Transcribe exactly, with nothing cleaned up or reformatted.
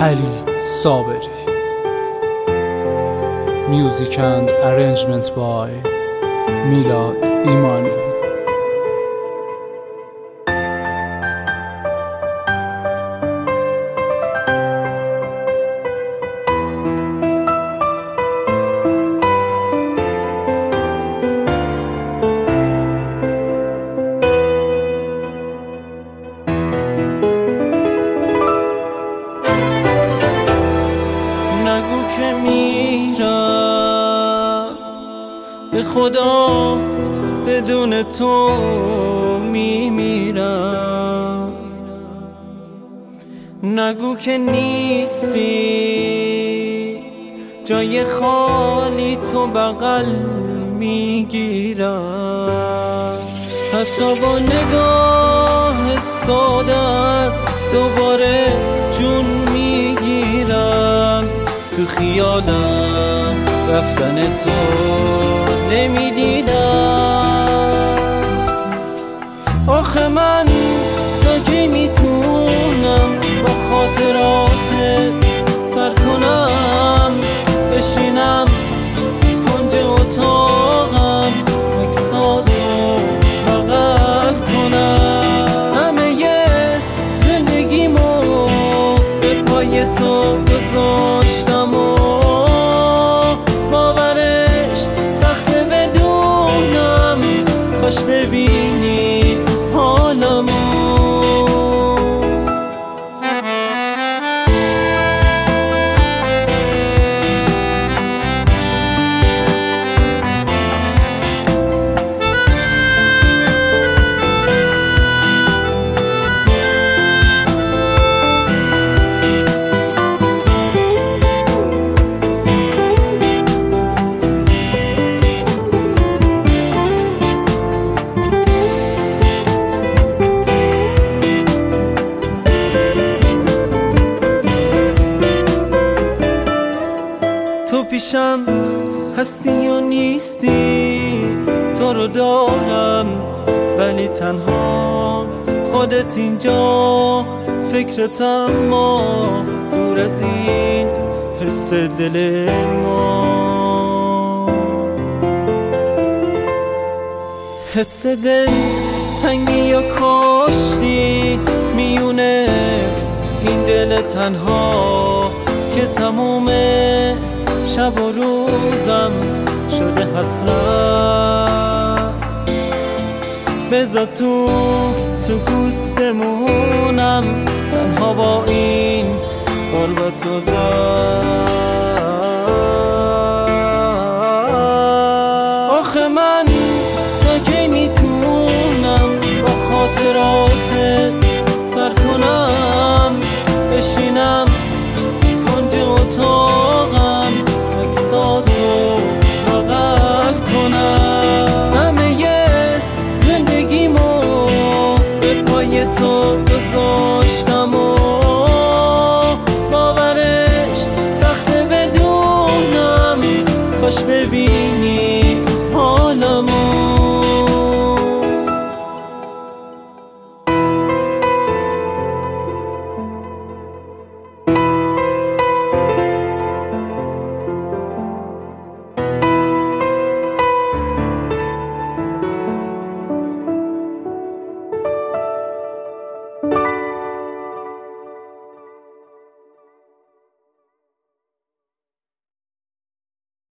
علی صابری. Music and arrangement by میلاد ایمانی. که میرم به خدا بدون تو میمیرم، نگو که نیستی جای خالی تو بغل میگیرم، حتی با نگاه سادت دوباره جون میگیرم، تو خیالم رفتن تو نمیدیدم. آخه من تا کی میتونم با خاطراتت سر کنم، بشینم کنج اتاقم عکساتو بغل کنم، همه یه زندگیمو به پای تو گذاشتم و باورش سخته بدونم، کاش ببینی حالمو. تو پیشم هستی و نیستی، تو رو دارم ولی تنها، خودت اینجا فکرتم، ما دور از این حس دل ما، حس دل تنگی یا کاشتی میونه این دل تنها که تمومه شب و روزم شده حسرت، بذار تو سکوت بمونم تنها با این قربت و درد.